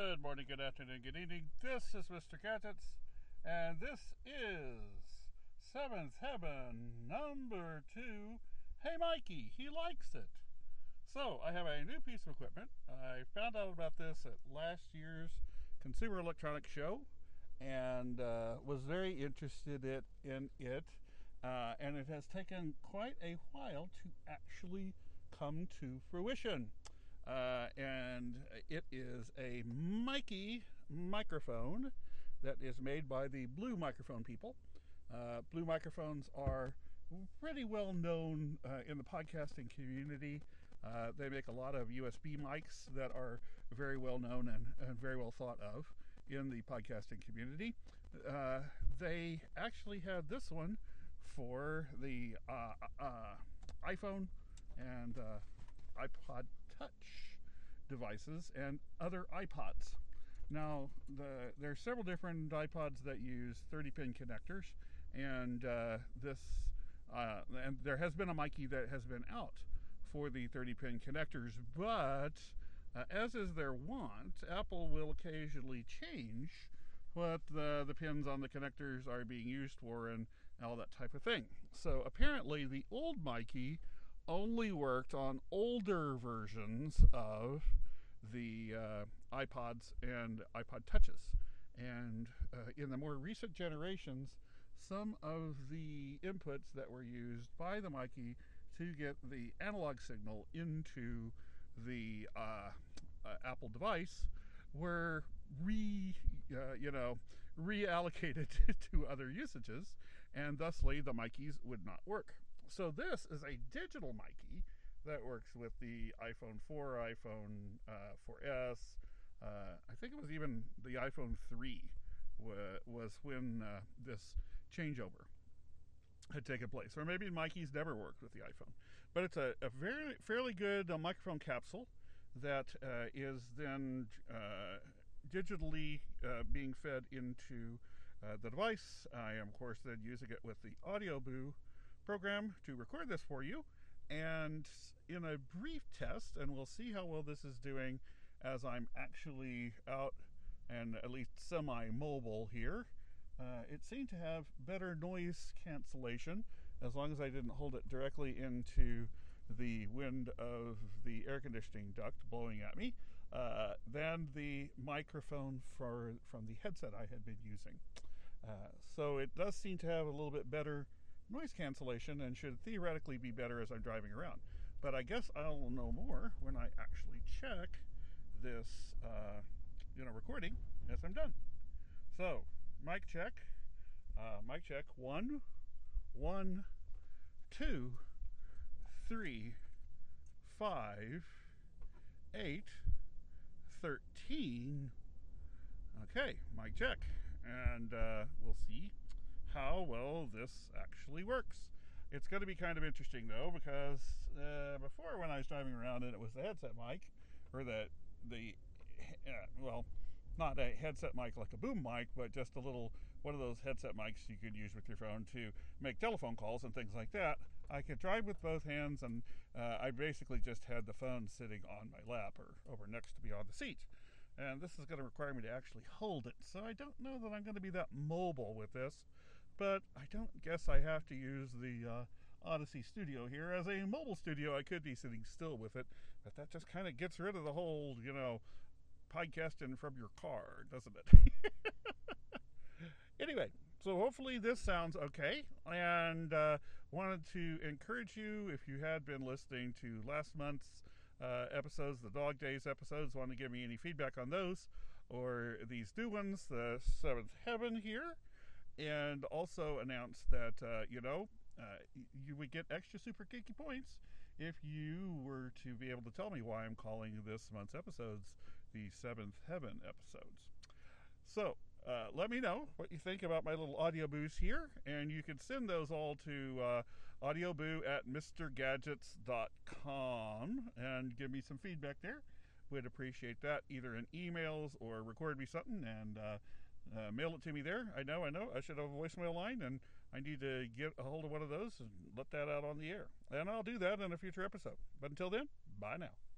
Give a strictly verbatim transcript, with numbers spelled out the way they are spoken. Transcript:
Good morning, good afternoon, good evening. This is Mister Gadgets, and this is Seventh Heaven number two. Hey, Mikey, he likes it. So, I have a new piece of equipment. I found out about this at last year's Consumer Electronics Show and uh, was very interested it, in it. Uh, and it has taken quite a while to actually come to fruition. Uh, and it is a Mikey microphone that is made by the Blue Microphone people. Uh, Blue Microphones are pretty well known uh, in the podcasting community. Uh, they make a lot of U S B mics that are very well known and, and very well thought of in the podcasting community. Uh, they actually had this one for the uh, uh, iPhone and uh, iPod Touch devices and other iPods. Now, the, there are several different iPods that use thirty pin connectors, and uh, this uh, and there has been a Mikey that has been out for the thirty pin connectors, but uh, as is their wont, Apple will occasionally change what the, the pins on the connectors are being used for and all that type of thing. So apparently the old Mikey only worked on older versions of the uh, iPods and iPod Touches. And uh, in the more recent generations, some of the inputs that were used by the Mikey to get the analog signal into the uh, uh, Apple device were re, uh, you know, reallocated to other usages, and thusly the Mikeys would not work. So this is a digital Mikey that works with the iPhone four, iPhone uh, four S. Uh, I think it was even the iPhone three w- was when uh, this changeover had taken place. Or maybe Mikey's never worked with the iPhone. But it's a, a very fairly good uh, microphone capsule that uh, is then uh, digitally uh, being fed into uh, the device. I am, of course, then using it with the AudioBoo program to record this for you. And in a brief test, and we'll see how well this is doing as I'm actually out and at least semi-mobile here, uh, it seemed to have better noise cancellation as long as I didn't hold it directly into the wind of the air conditioning duct blowing at me uh, than the microphone for, from the headset I had been using. Uh, so it does seem to have a little bit better noise cancellation and should theoretically be better as I'm driving around. But I guess I'll know more when I actually check this uh, you know, recording as I'm done. So, mic check. Uh, mic check. One, one, two, three, five, eight, thirteen. Okay, mic check. And uh, we'll see how well this actually works. It's going to be kind of interesting though, because uh, before when I was driving around and it was the headset mic, or the the uh, well, not a headset mic like a boom mic, but just a little one of those headset mics you could use with your phone to make telephone calls and things like that. I could drive with both hands, and uh, I basically just had the phone sitting on my lap or over next to me on the seat. And this is going to require me to actually hold it, so I don't know that I'm going to be that mobile with this. But I don't guess I have to use the uh, Odyssey Studio here. As a mobile studio, I could be sitting still with it, but that just kind of gets rid of the whole, you know, podcasting from your car, doesn't it? Anyway, so hopefully this sounds okay, and uh, wanted to encourage you, if you had been listening to last month's uh, episodes, the Dog Days episodes, want to give me any feedback on those, or these new ones, the Seventh Heaven here, and also announce that, uh, you know, uh, you would get extra super geeky points if you were to be able to tell me why I'm calling this month's episodes the Seventh Heaven episodes. So, uh, let me know what you think about my little AudioBoos here, and you can send those all to uh, audioboo at mister gadgets dot com and give me some feedback there. Would appreciate that, either in emails or record me something and uh, uh, mail it to me there. I know, I know, I should have a voicemail line, and I need to get a hold of one of those and let that out on the air. And I'll do that in a future episode. But until then, bye now.